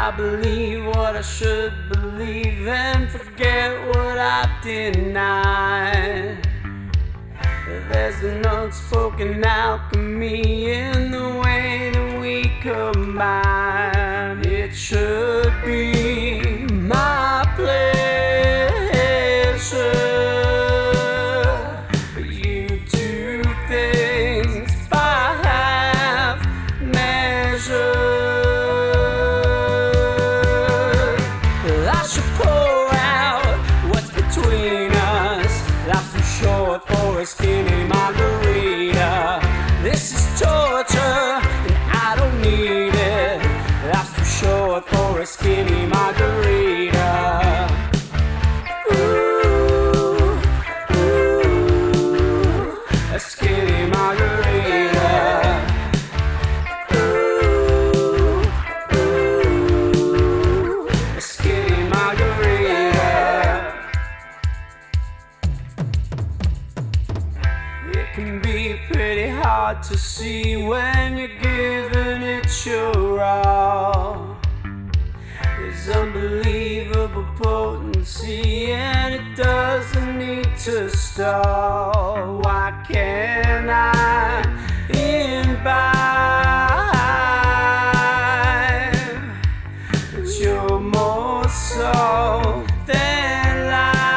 I believe what I should believe and forget what I deny. There's an unspoken alchemy in the way that we combine. It should be my pleasure, but you do things by half measure. I should pour out what's between us. Life's too short for a skinny margarita. This is torture and I don't need it. Life's too short for a skinny margarita. Ooh, ooh, a skinny margarita. Ooh, ooh, a skinny margarita. It can be pretty hard to see when you're giving it your all. There's unbelievable potency and it doesn't need to stall. Why can't I imbibe that you're more so than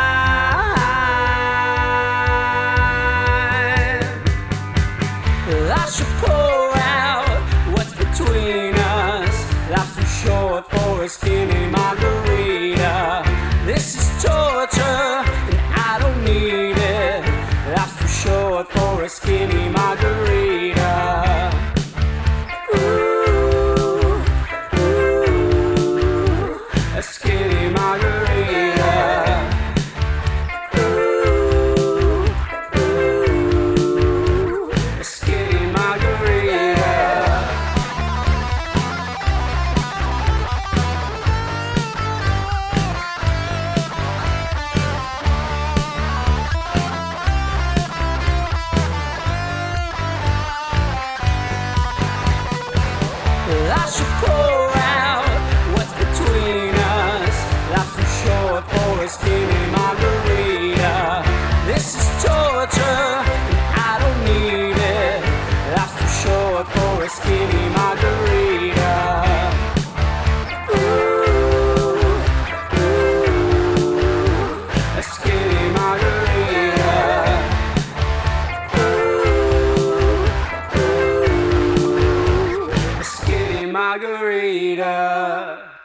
life? I should pour out what's between us. Life's too short for a skinny margarita. This is torture and I don't need it. Life's too short for a skinny margarita. Ooh, ooh, a skinny margarita. Ooh, ooh, a skinny margarita. I should pour out what's between us. Life's too short for a skinny margarita. This is torture and I don't need it. Life's too short for a skinny margarita. Ooh, ooh, a skinny margarita. Ooh, ooh, a skinny margarita.